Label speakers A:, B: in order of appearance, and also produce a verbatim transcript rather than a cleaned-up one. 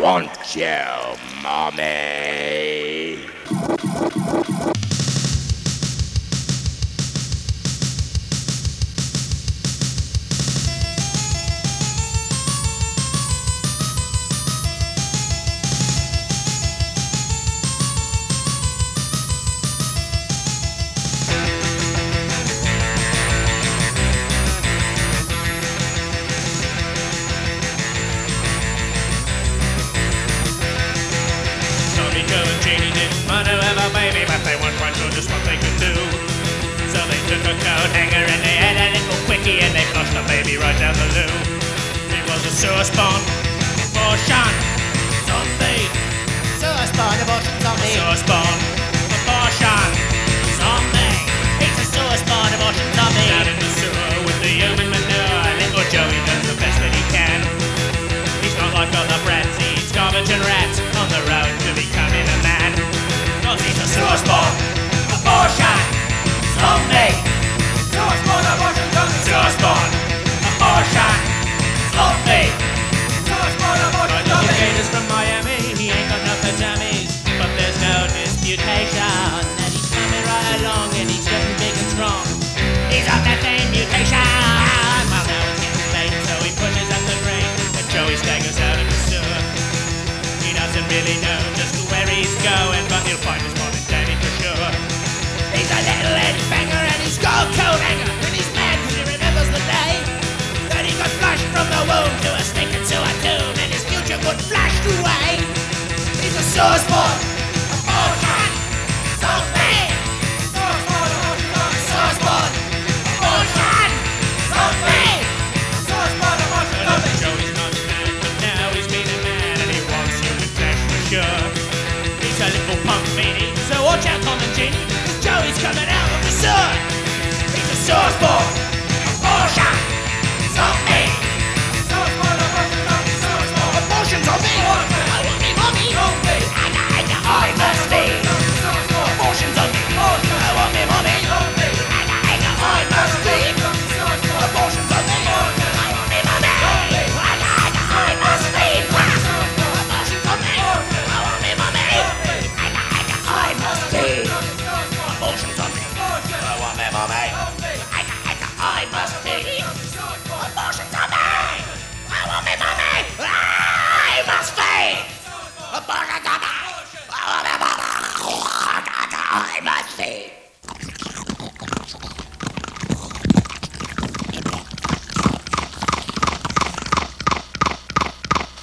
A: want you, mommy.
B: Genie didn't want to have a baby, but they weren't quite sure just what they could do. So they took a coat hanger and they had a little quickie and they flushed the baby right down the loo. It was a sewer spawn, abortion, zombie.
C: Sewer spawn, abortion, zombie.
B: Sewer spawn, abortion, zombie.
C: It's a sewer spawn, abortion, zombie.
B: Out in the sewer with the human manure, little Joey does the best that he can. He's not like other brats, he eats garbage and rats on the road to becoming a man. Cause he's a sewer spawn, abortion, zombie.
C: Sewer spawn, abortion, zombie.
B: Sewer spawn, abortion, zombie.
C: Sewer spawn, abortion,
B: But the
C: zombie.
B: gators from Miami, he ain't got no pajamas. But there's no disputation that he's coming right along and he's getting big and strong. He's up that same mutation. Well, now it's getting late, so he pushes up the grate and Joey staggers out of the sewer. He doesn't really know just where he's going, but he'll find his mom and daddy for sure.
C: He's a little head banger and he's got a coat hanger. And he's mad because he remembers the day that he got flushed from the womb to a stick and to a tomb, and his future got flashed away. He's a sewer spawn, abortion, zombie. Sewer spawn, abortion, zombie. Sewer spawn, abortion, zombie. Sewer spawn, abortion, zombie.
B: Joey's not mad, but now he's been a man and he wants human flesh for sure. He's a little punk meanie, so watch out, Tom and Genie, 'cause Joey's coming out of the sewer.
C: He's a sewer spawn, abortion, zombie. Sewer spawn, abortion, zombie. Sewer spawn, abortion, zombie. I want me mommy. Zombie. I know, I know, I must be. Abortion, zombie. I want me mommy. I know, I know, I must be. Abortion, zombie. I want me mommy. I know, I know, I must be. Abortion, zombie. I want me mommy. I know, I know, I must be. Abortion, zombie. I want me mommy. I know, I know, I must be. Abortion, zombie. I want me mommy. I must be. Abortion, zombie. I want me mommy. I must be.